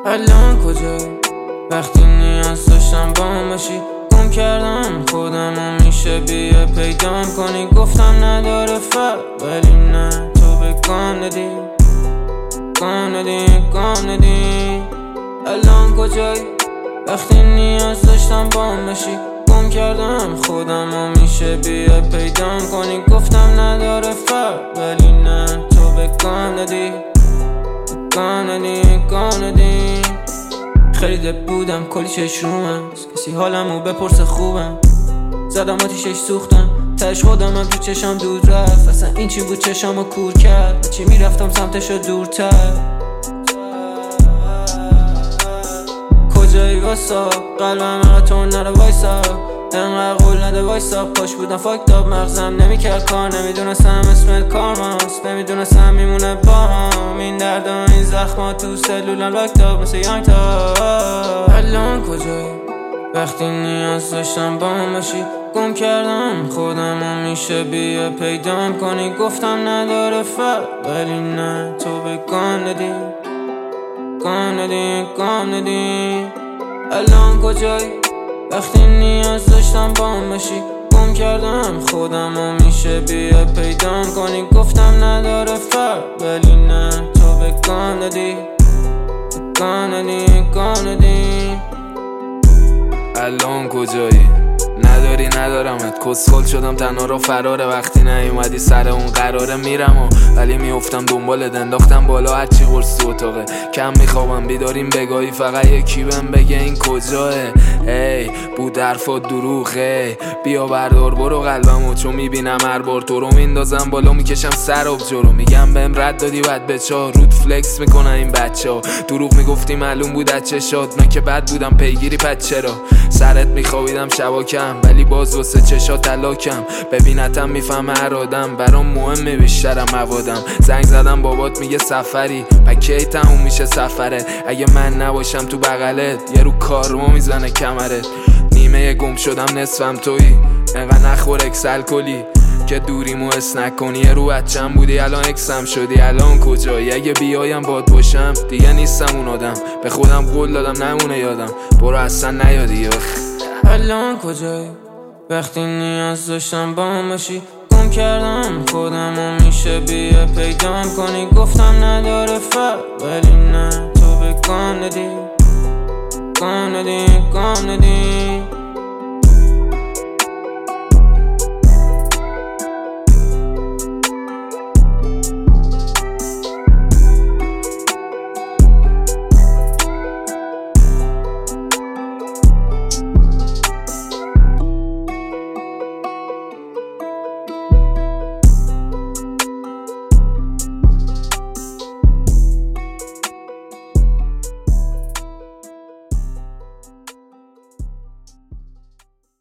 الان کجایی؟ وقتی نیاز داشتم با هم باشی گم کردم خودم و میشه بیا پیدام کنی. گفتم نداره فرق ولی نه تو به گام ندی الان کجایی؟ وقتی نیاز داشتم با هم باشی گم کردم خودم و میشه بیا پیدام کنی. گفتم نداره فرق ولی نه تو به گام ندی خریده بودم کلی چش روم هست، کسی حالمو بپرسه خوبم. زدم آتیشش سوختم تش خودم هم تو چشم دود رفت. اصلا این چی بود چشمو کور کرد، چی میرفتم سمتشو دورتر. کجایی واسا قلبم تو نره وایسا، انقدر قول نده وایسا. پاش بودم فاکتاب مغزم نمیکرد کار، نمیدونستم اسم کارماست، نمیدونستم میمونه با هم این درد و این زخما تو سلولم لاکتاب مثل یانگ تا. الان کجایی؟ وقتی نیاز داشتم با هم باشی گم کردم خودم و میشه بیا پیدام کنی. گفتم نداره فرق ولی نه تو به گام ندی الان کجایی؟ وقتی نیاز داشتم با هم باشی گم کردم خودم و میشه بیا پیدام کنی. گفتم نداره فرق ولی نه تو به گام ندی الان کجایی؟ ندارمت کسخل شدم تنها را فراره. وقتی نیومدی سر اون قراره میرم ولی میافتم دنبالت، انداختم بالا هرچی قرص تو اتاقه. کم میخوابم بیداریم بگاهی فقط یکی بهم بگه این کجاه. ای بود حرفات دروغه، بیا بردار برو قلبمو، چون میبینم هر بار تو رو میندازم بالا میکشم سر آب جلو. میگم بهم رد دادی بعد به چا رود فلکس میکنن این بچه ها. دروغ میگفتی معلوم بود از چشات، من که بد بودم پیگیری پد چرا. سرت میخوابیدم شبا کم ولی باز واسه چشات تلاکم. ببینتم میفهمه هر آدم برام مهمه بیشترم موادم. زنگ زدم بابات میگه سفری پکی تموم میشه سفره. اگه من نباشم تو بغلت یه رو کارما میزنه کمرت. نیمه گم شدم نصفم تویی، انقدر نخور اکسل کلی که دوریمو حس نکنی. یه رو بچم بودی الان اکسم شدی. الان کجایی؟ اگه بیایم باد باشم دیگه نیستم اون آدم. به خودم قول دادم نمونه یادم، برو اصلا نیادی. الان کجایی؟ وقتی نیاز داشتم با هم باشی گم کردم خودم و میشه بیا پیدام کنی. گفتم نداره فرق ولی نه تو به گام ندی